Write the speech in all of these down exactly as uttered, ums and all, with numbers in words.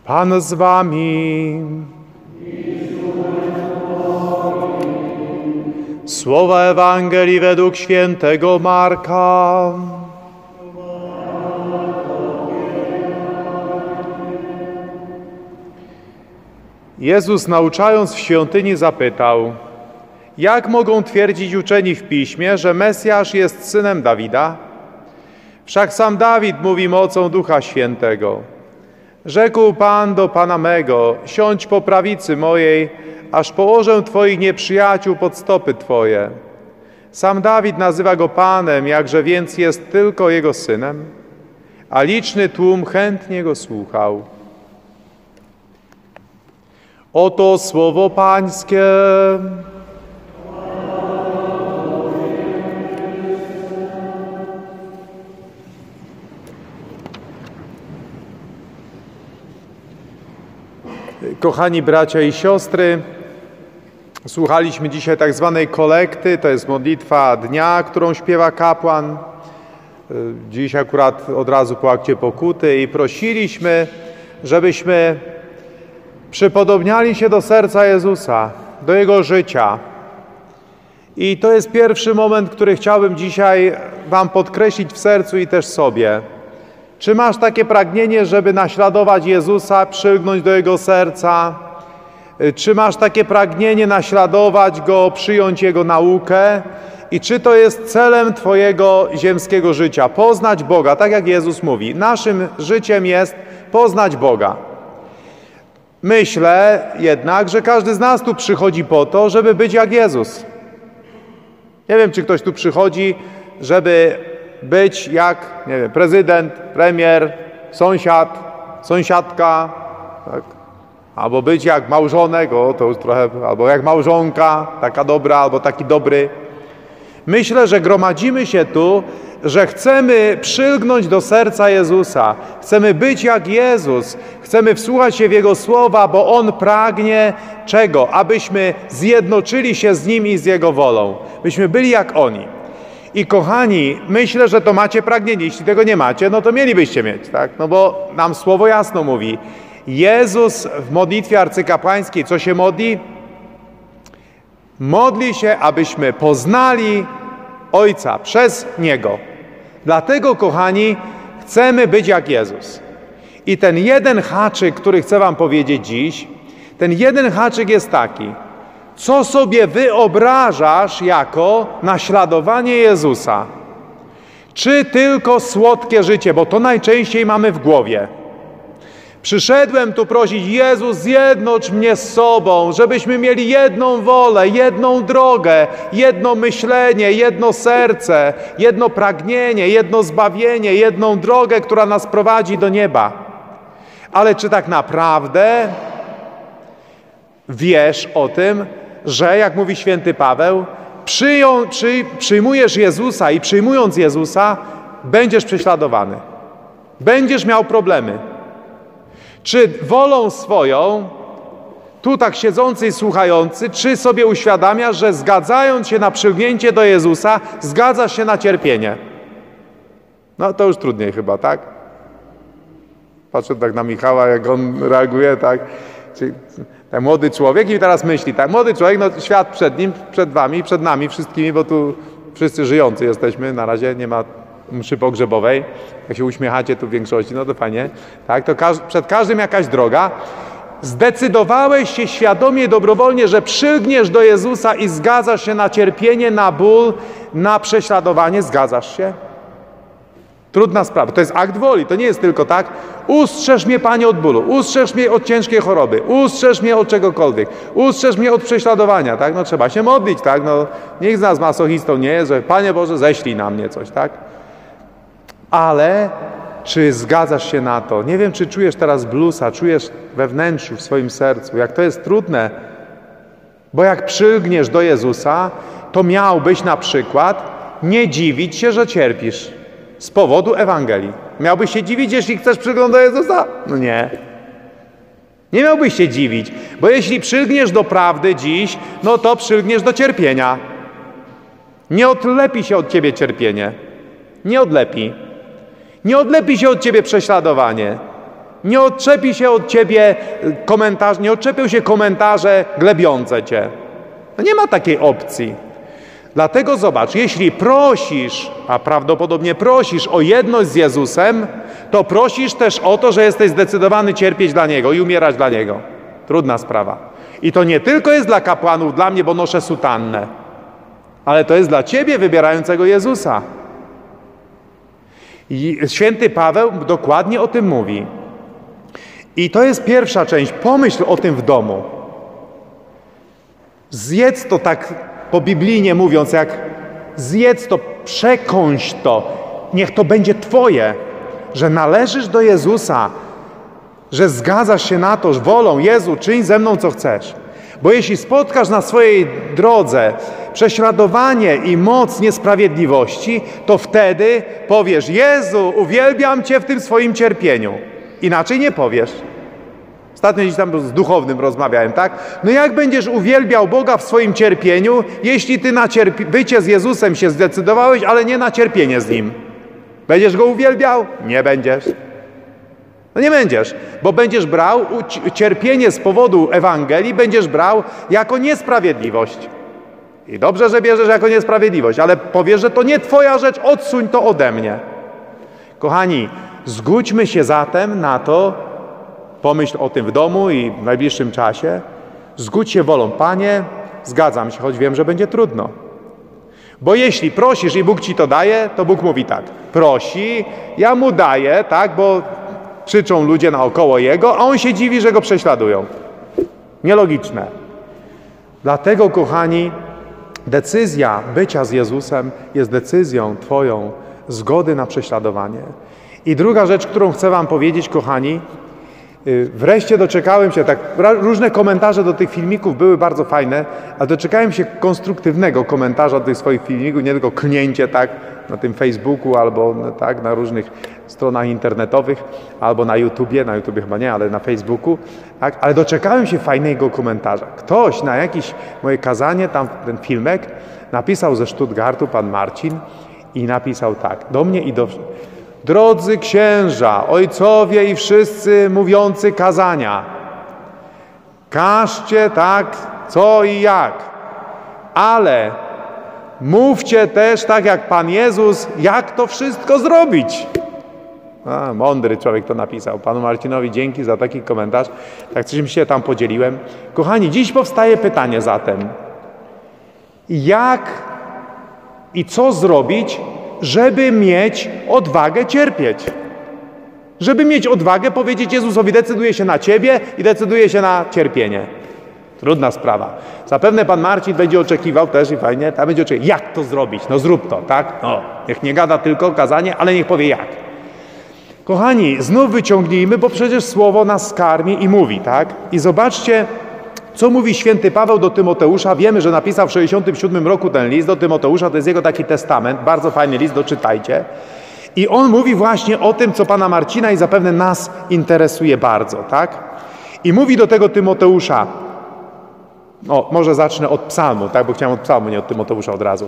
Pan z wami. Słowa Ewangelii według świętego Marka. Jezus, nauczając w świątyni, zapytał: jak mogą twierdzić uczeni w Piśmie, że Mesjasz jest synem Dawida? Wszak sam Dawid mówi mocą Ducha Świętego: rzekł Pan do Pana mego: siądź po prawicy mojej, aż położę Twoich nieprzyjaciół pod stopy Twoje. Sam Dawid nazywa go Panem, jakże więc jest tylko jego synem? A liczny tłum chętnie go słuchał. Oto słowo Pańskie. Kochani bracia i siostry, słuchaliśmy dzisiaj tak zwanej kolekty, to jest modlitwa dnia, którą śpiewa kapłan. Dziś akurat od razu po akcie pokuty i prosiliśmy, żebyśmy przypodobniali się do serca Jezusa, do Jego życia. I to jest pierwszy moment, który chciałbym dzisiaj Wam podkreślić w sercu i też sobie. Czy masz takie pragnienie, żeby naśladować Jezusa, przylgnąć do Jego serca? Czy masz takie pragnienie naśladować Go, przyjąć Jego naukę? I czy to jest celem Twojego ziemskiego życia? Poznać Boga, tak jak Jezus mówi. Naszym życiem jest poznać Boga. Myślę jednak, że każdy z nas tu przychodzi po to, żeby być jak Jezus. Nie wiem, czy ktoś tu przychodzi, żeby być jak, nie wiem, prezydent, premier, sąsiad, sąsiadka, tak? Albo być jak małżonek, o, to już trochę, albo jak małżonka, taka dobra, albo taki dobry. Myślę, że gromadzimy się tu, że chcemy przylgnąć do serca Jezusa. Chcemy być jak Jezus. Chcemy wsłuchać się w Jego słowa, bo On pragnie czego? Abyśmy zjednoczyli się z Nim i z Jego wolą. Byśmy byli jak Oni. I kochani, myślę, że to macie pragnienie. Jeśli tego nie macie, no to mielibyście mieć, tak? No bo nam słowo jasno mówi. Jezus w modlitwie arcykapłańskiej, co się modli? Modli się, abyśmy poznali Ojca przez Niego. Dlatego, kochani, chcemy być jak Jezus. I ten jeden haczyk, który chcę Wam powiedzieć dziś, ten jeden haczyk jest taki. Co sobie wyobrażasz jako naśladowanie Jezusa? Czy tylko słodkie życie, bo to najczęściej mamy w głowie. Przyszedłem tu prosić: Jezus, zjednocz mnie z sobą, żebyśmy mieli jedną wolę, jedną drogę, jedno myślenie, jedno serce, jedno pragnienie, jedno zbawienie, jedną drogę, która nas prowadzi do nieba. Ale czy tak naprawdę wiesz o tym, że, jak mówi święty Paweł, przyją, przy, przyjmujesz Jezusa i przyjmując Jezusa, będziesz prześladowany. Będziesz miał problemy. Czy wolą swoją, tu tak siedzący i słuchający, czy sobie uświadamiasz, że zgadzając się na przylgnięcie do Jezusa, zgadzasz się na cierpienie? No to już trudniej chyba, tak? Patrzę tak na Michała, jak on reaguje, tak? Czyli ten młody człowiek i teraz myśli, tak? Młody człowiek, no świat przed nim, przed wami, przed nami wszystkimi, bo tu wszyscy żyjący jesteśmy, na razie nie ma mszy pogrzebowej. Jak się uśmiechacie tu w większości, no to fajnie. Tak? To każ- przed każdym jakaś droga. Zdecydowałeś się świadomie, dobrowolnie, że przylgniesz do Jezusa i zgadzasz się na cierpienie, na ból, na prześladowanie. Zgadzasz się? Trudna sprawa. To jest akt woli. To nie jest tylko tak: ustrzeż mnie, Panie, od bólu, ustrzeż mnie od ciężkiej choroby, ustrzeż mnie od czegokolwiek, ustrzeż mnie od prześladowania. Tak? No trzeba się modlić. Tak? No, nikt z nas masochistą nie jest, że Panie Boże, ześlij na mnie coś. Tak? Ale czy zgadzasz się na to? Nie wiem, czy czujesz teraz bluesa, czujesz we wnętrzu, w swoim sercu, jak to jest trudne. Bo jak przylgniesz do Jezusa, to miałbyś na przykład nie dziwić się, że cierpisz z powodu Ewangelii. Miałbyś się dziwić, jeśli chcesz przylgnąć do Jezusa? No nie. Nie miałbyś się dziwić, bo jeśli przylgniesz do prawdy dziś, no to przylgniesz do cierpienia. Nie odlepi się od ciebie cierpienie. Nie odlepi. Nie odlepi się od ciebie prześladowanie. Nie odczepi się od ciebie komentarz, nie odczepią się komentarze glebiące cię. No nie ma takiej opcji. Dlatego zobacz, jeśli prosisz, a prawdopodobnie prosisz o jedność z Jezusem, to prosisz też o to, że jesteś zdecydowany cierpieć dla Niego i umierać dla Niego. Trudna sprawa. I to nie tylko jest dla kapłanów, dla mnie, bo noszę sutannę, ale to jest dla ciebie wybierającego Jezusa. I święty Paweł dokładnie o tym mówi. I to jest pierwsza część. Pomyśl o tym w domu. Zjedz to tak po biblijnie mówiąc, jak zjedz to, przekąś to. Niech to będzie twoje, że należysz do Jezusa, że zgadzasz się na to, że wolą Jezu, czyń ze mną co chcesz. Bo jeśli spotkasz na swojej drodze prześladowanie i moc niesprawiedliwości, to wtedy powiesz: Jezu, uwielbiam Cię w tym swoim cierpieniu. Inaczej nie powiesz. Ostatnio gdzieś tam z duchownym rozmawiałem, tak? No jak będziesz uwielbiał Boga w swoim cierpieniu, jeśli Ty na cierpi- bycie z Jezusem się zdecydowałeś, ale nie na cierpienie z Nim? Będziesz Go uwielbiał? Nie będziesz. No nie będziesz, bo będziesz brał cierpienie z powodu Ewangelii, będziesz brał jako niesprawiedliwość. I dobrze, że bierzesz jako niesprawiedliwość, ale powiesz, że to nie twoja rzecz, odsuń to ode mnie. Kochani, zgódźmy się zatem na to, pomyśl o tym w domu i w najbliższym czasie. Zgódź się wolą: Panie, zgadzam się, choć wiem, że będzie trudno. Bo jeśli prosisz i Bóg ci to daje, to Bóg mówi tak: prosi, ja mu daję, tak, bo krzyczą ludzie naokoło Jego, a On się dziwi, że Go prześladują. Nielogiczne. Dlatego, kochani, decyzja bycia z Jezusem jest decyzją twoją zgody na prześladowanie. I druga rzecz, którą chcę wam powiedzieć, kochani, wreszcie doczekałem się, tak różne komentarze do tych filmików były bardzo fajne, ale doczekałem się konstruktywnego komentarza do tych swoich filmików, nie tylko klnięcie tak na tym Facebooku albo tak na różnych stronach internetowych, albo na YouTubie, na YouTubie chyba nie, ale na Facebooku, tak? Ale doczekałem się fajnego komentarza. Ktoś na jakieś moje kazanie, tam ten filmek, napisał ze Stuttgartu, pan Marcin, i napisał tak, do mnie i do... Drodzy księża, ojcowie i wszyscy mówiący kazania, każcie tak, co i jak, ale mówcie też tak jak Pan Jezus, jak to wszystko zrobić. A, mądry człowiek to napisał. Panu Marcinowi dzięki za taki komentarz. Tak czymś się tam podzieliłem. Kochani, dziś powstaje pytanie zatem. Jak i co zrobić, żeby mieć odwagę cierpieć? Żeby mieć odwagę powiedzieć Jezusowi: decyduję się na Ciebie i decyduję się na cierpienie. Trudna sprawa. Zapewne pan Marcin będzie oczekiwał też i fajnie, tam będzie oczekiwał, jak to zrobić? No zrób to, tak? No, niech nie gada tylko kazanie, ale niech powie jak. Kochani, znów wyciągnijmy, bo przecież Słowo nas karmi i mówi, tak? I zobaczcie, co mówi święty Paweł do Tymoteusza. Wiemy, że napisał w sześćdziesiątym siódmym roku ten list do Tymoteusza, to jest jego taki testament, bardzo fajny list, doczytajcie. I on mówi właśnie o tym, co pana Marcina i zapewne nas interesuje bardzo, tak? I mówi do tego Tymoteusza, o, może zacznę od psalmu, tak? Bo chciałem od psalmu, nie od Tymoteusza od razu.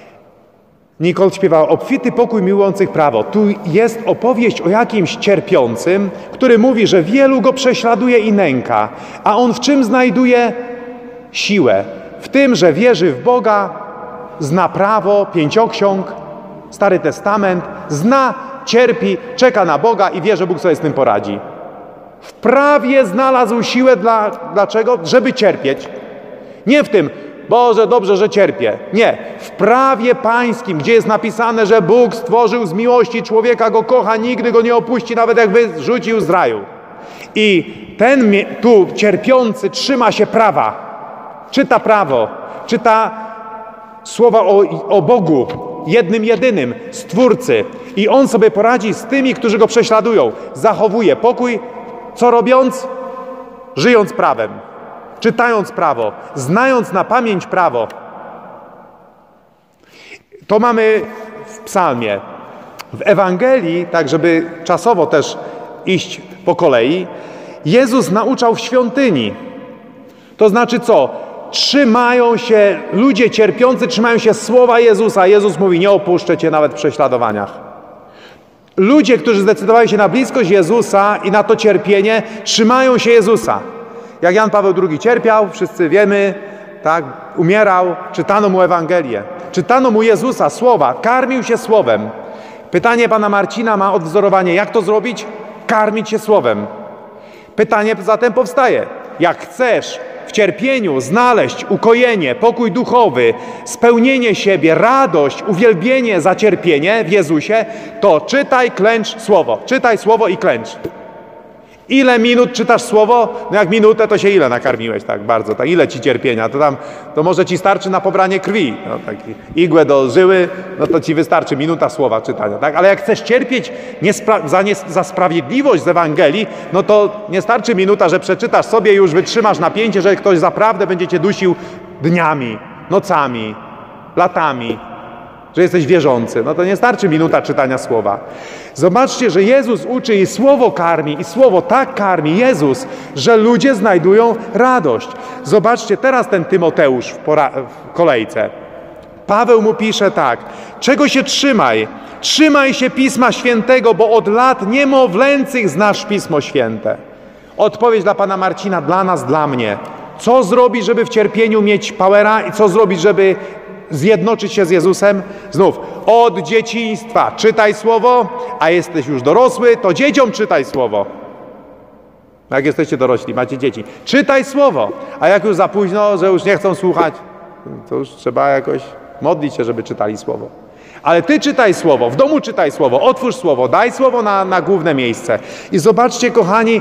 Nicole śpiewała: obfity pokój miłujących prawo. Tu jest opowieść o jakimś cierpiącym, który mówi, że wielu go prześladuje i nęka. A on w czym znajduje siłę? W tym, że wierzy w Boga, zna prawo, pięcioksiąg, Stary Testament, zna, cierpi, czeka na Boga i wie, że Bóg sobie z tym poradzi. W prawie znalazł siłę dla, dlaczego? Żeby cierpieć. Nie w tym, Boże, dobrze, że cierpię. Nie. W prawie pańskim, gdzie jest napisane, że Bóg stworzył z miłości człowieka, go kocha, nigdy go nie opuści, nawet jak wyrzucił z raju. I ten tu cierpiący trzyma się prawa. Czyta prawo. Czyta słowa o, o Bogu, jednym, jedynym, Stwórcy. I on sobie poradzi z tymi, którzy go prześladują. Zachowuje pokój, co robiąc? Żyjąc prawem. Czytając prawo, znając na pamięć prawo. To mamy w psalmie. W Ewangelii, tak żeby czasowo też iść po kolei, Jezus nauczał w świątyni. To znaczy co? Trzymają się, ludzie cierpiący trzymają się słowa Jezusa. Jezus mówi: nie opuszczę Cię nawet w prześladowaniach. Ludzie, którzy zdecydowali się na bliskość Jezusa i na to cierpienie, trzymają się Jezusa. Jak Jan Paweł drugi cierpiał, wszyscy wiemy, tak, umierał, czytano mu Ewangelię. Czytano mu Jezusa, słowa, karmił się słowem. Pytanie pana Marcina ma odwzorowanie. Jak to zrobić? Karmić się słowem. Pytanie zatem powstaje. Jak chcesz w cierpieniu znaleźć ukojenie, pokój duchowy, spełnienie siebie, radość, uwielbienie za cierpienie w Jezusie, to czytaj, klęcz słowo. Czytaj słowo i klęcz. Ile minut czytasz słowo? No jak minutę, to się ile nakarmiłeś tak bardzo? Tak, ile ci cierpienia? To tam, to może ci starczy na pobranie krwi. No, taki igłę do żyły, no to ci wystarczy minuta słowa czytania, tak? Ale jak chcesz cierpieć niespra- za, nie, za sprawiedliwość z Ewangelii, no to nie starczy minuta, że przeczytasz sobie i już wytrzymasz napięcie, że ktoś naprawdę będzie cię dusił dniami, nocami, latami, że jesteś wierzący. No to nie starczy minuta czytania słowa. Zobaczcie, że Jezus uczy i słowo karmi, i słowo tak karmi Jezus, że ludzie znajdują radość. Zobaczcie, teraz ten Tymoteusz w, pora- w kolejce. Paweł mu pisze tak: czego się trzymaj? Trzymaj się Pisma Świętego, bo od lat niemowlęcych znasz Pismo Święte. Odpowiedź dla pana Marcina, dla nas, dla mnie. Co zrobić, żeby w cierpieniu mieć powera i co zrobić, żeby zjednoczyć się z Jezusem? Znów, od dzieciństwa czytaj słowo, a jesteś już dorosły, to dzieciom czytaj słowo. Jak jesteście dorośli, macie dzieci, czytaj słowo, a jak już za późno, że już nie chcą słuchać, to już trzeba jakoś modlić się, żeby czytali słowo. Ale ty czytaj słowo, w domu czytaj słowo, otwórz słowo, daj słowo na, na główne miejsce. I zobaczcie, kochani,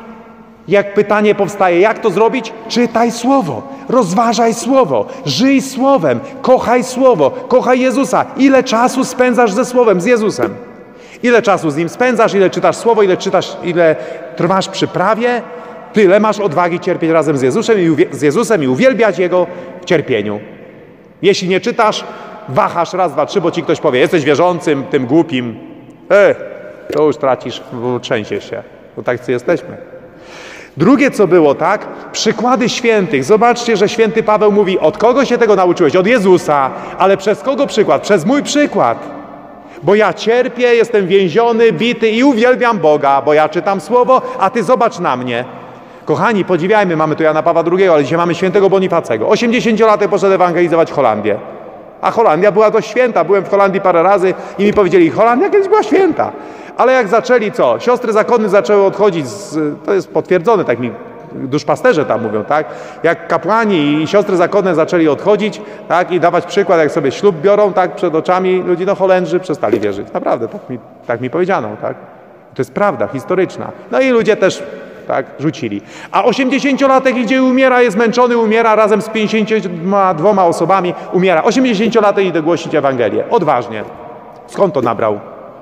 jak pytanie powstaje, jak to zrobić? Czytaj słowo, rozważaj słowo, żyj słowem, kochaj słowo, kochaj Jezusa. Ile czasu spędzasz ze słowem, z Jezusem? Ile czasu z Nim spędzasz, ile czytasz słowo, ile czytasz, ile trwasz przy prawie, tyle masz odwagi cierpieć razem z Jezusem i, uwie- z Jezusem i uwielbiać Jego w cierpieniu. Jeśli nie czytasz, wahasz raz, dwa, trzy, bo ci ktoś powie, jesteś wierzącym, tym głupim. E, to już tracisz, trzęsiesz się. Bo tak jesteśmy. Drugie, co było, tak? Przykłady świętych. Zobaczcie, że święty Paweł mówi, od kogo się tego nauczyłeś? Od Jezusa. Ale przez kogo przykład? Przez mój przykład. Bo ja cierpię, jestem więziony, bity i uwielbiam Boga, bo ja czytam słowo, a ty zobacz na mnie. Kochani, podziwiajmy, mamy tu Jana Pawła drugiego, ale dzisiaj mamy świętego Bonifacego. osiemdziesięciolatek poszedł ewangelizować Holandię. A Holandia była dość święta. Byłem w Holandii parę razy i mi powiedzieli, Holandia kiedyś była święta. Ale jak zaczęli co? Siostry zakonne zaczęły odchodzić, z, to jest potwierdzone, tak mi duszpasterze tam mówią, tak? Jak kapłani i siostry zakonne zaczęli odchodzić, tak? I dawać przykład, jak sobie ślub biorą, tak? Przed oczami ludzi, no Holendrzy przestali wierzyć. Naprawdę, tak mi, tak mi powiedziano, tak? To jest prawda historyczna. No i ludzie też, tak? Rzucili. A osiemdziesięciolatek idzie i umiera, jest zmęczony, umiera razem z pięćdziesięcioma dwoma osobami, umiera. osiemdziesięciolatek idzie głosić Ewangelię. Odważnie. Skąd to nabrał?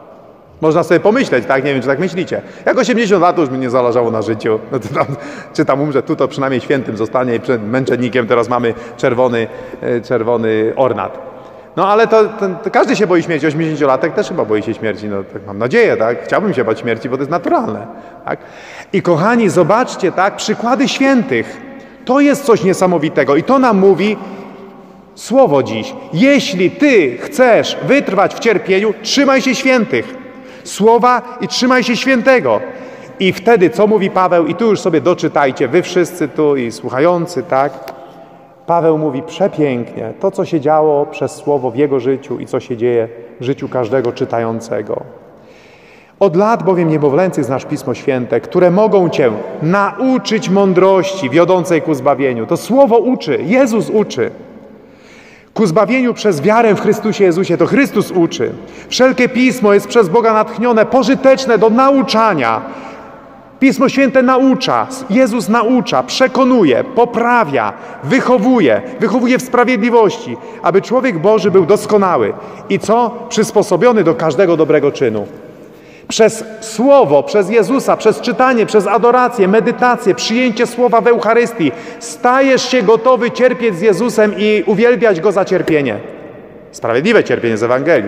Można sobie pomyśleć, tak? Nie wiem, czy tak myślicie. Jak osiemdziesiąt lat, to już mi nie zależało na życiu. No to tam, czy tam umrze, tu to przynajmniej świętym zostanie i przed męczennikiem teraz mamy czerwony, czerwony ornat. No ale to, to, to każdy się boi śmierci. osiemdziesięciolatek też chyba boi się śmierci. No tak mam nadzieję, tak? Chciałbym się bać śmierci, bo to jest naturalne, tak? I kochani, zobaczcie, tak? Przykłady świętych. To jest coś niesamowitego i to nam mówi słowo dziś. Jeśli ty chcesz wytrwać w cierpieniu, trzymaj się świętych. Słowa i trzymaj się świętego. I wtedy, co mówi Paweł, i tu już sobie doczytajcie, wy wszyscy tu i słuchający, tak? Paweł mówi przepięknie to, co się działo przez słowo w jego życiu i co się dzieje w życiu każdego czytającego. Od lat bowiem niemowlęcych znasz Pismo Święte, które mogą cię nauczyć mądrości wiodącej ku zbawieniu. To słowo uczy, Jezus uczy. Ku zbawieniu przez wiarę w Chrystusie Jezusie, to Chrystus uczy. Wszelkie Pismo jest przez Boga natchnione, pożyteczne do nauczania. Pismo Święte naucza, Jezus naucza, przekonuje, poprawia, wychowuje, wychowuje w sprawiedliwości, aby człowiek Boży był doskonały i co? Przysposobiony do każdego dobrego czynu. Przez Słowo, przez Jezusa, przez czytanie, przez adorację, medytację, przyjęcie Słowa w Eucharystii stajesz się gotowy cierpieć z Jezusem i uwielbiać Go za cierpienie. Sprawiedliwe cierpienie z Ewangelii.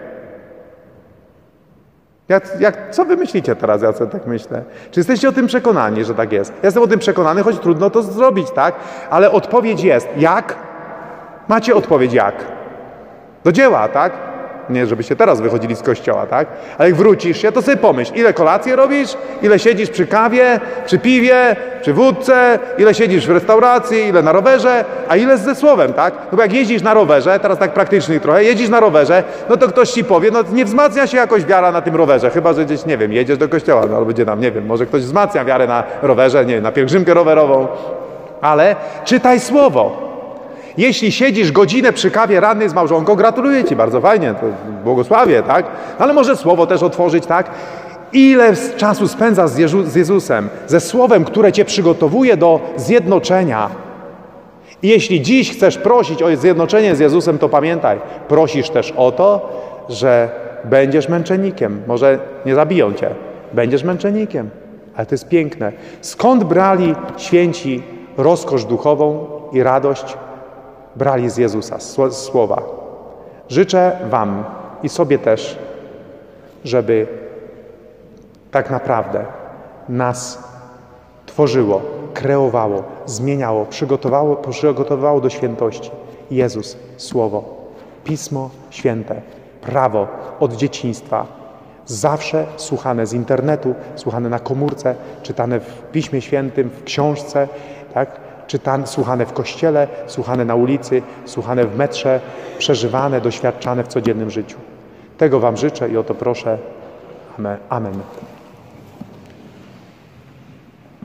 Jak, jak, co wy myślicie teraz, ja sobie tak myślę? Czy jesteście o tym przekonani, że tak jest? Ja jestem o tym przekonany, choć trudno to zrobić, tak? Ale odpowiedź jest. Jak? Macie odpowiedź jak? Do dzieła, tak? Nie, żebyście teraz wychodzili z kościoła, tak? Ale jak wrócisz się, to sobie pomyśl, ile kolację robisz, ile siedzisz przy kawie, przy piwie, przy wódce, ile siedzisz w restauracji, ile na rowerze, a ile ze słowem, tak? No bo jak jeździsz na rowerze, teraz tak praktycznie trochę, jeździsz na rowerze, no to ktoś ci powie, no nie wzmacnia się jakoś wiara na tym rowerze, chyba że gdzieś, nie wiem, jedziesz do kościoła, no albo gdzie tam, nie wiem, może ktoś wzmacnia wiarę na rowerze, nie wiem, na pielgrzymkę rowerową, ale czytaj słowo. Jeśli siedzisz godzinę przy kawie rannej z małżonką, gratuluję ci, bardzo fajnie, to błogosławię, tak? Ale może słowo też otworzyć, tak? Ile czasu spędzasz z, Jezu z Jezusem, ze słowem, które cię przygotowuje do zjednoczenia. I jeśli dziś chcesz prosić o zjednoczenie z Jezusem, to pamiętaj, prosisz też o to, że będziesz męczennikiem. Może nie zabiją cię, będziesz męczennikiem. Ale to jest piękne. Skąd brali święci rozkosz duchową i radość? Brali z Jezusa, z słowa. Życzę wam i sobie też, żeby tak naprawdę nas tworzyło, kreowało, zmieniało, przygotowało, przygotowało do świętości. Jezus, Słowo, Pismo Święte, prawo od dzieciństwa, zawsze słuchane z internetu, słuchane na komórce, czytane w Piśmie Świętym, w książce, tak? Czytane, słuchane w kościele, słuchane na ulicy, słuchane w metrze, przeżywane, doświadczane w codziennym życiu. Tego wam życzę i o to proszę. Amen. Amen.